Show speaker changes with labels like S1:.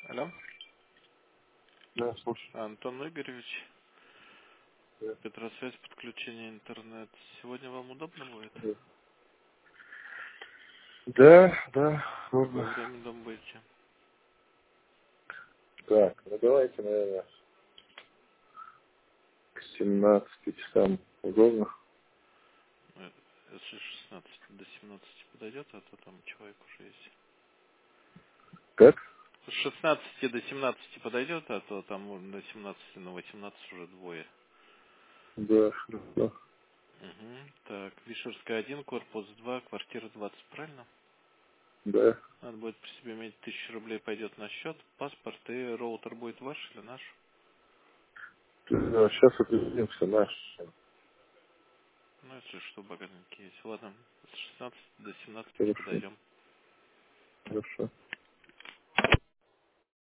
S1: Алло,
S2: Да, слушай.
S1: Антон Игоревич,
S2: Да,
S1: Петросвязь, подключение интернет. Сегодня вам удобно будет?
S2: да,
S1: В какое
S2: можно.
S1: время дома будете?
S2: Так, ну давайте, наверное, к 17 часам удобно.
S1: Если 16 до 17 подойдет, а то там человек уже есть.
S2: Как?
S1: С 16 до 17 подойдет, а то там на 17 на 18 уже двое.
S2: Да, хорошо.
S1: Угу. Так, Вишерская 1, корпус 2, квартира 20, правильно?
S2: Да.
S1: Надо будет при себе иметь 1000 рублей, пойдет на счет, паспорт и роутер будет ваш или наш?
S2: Да, сейчас определимся наш.
S1: Ну, если что, багажники есть. Ладно, с 16 до 17
S2: Хорошо,
S1: подойдем.
S2: хорошо.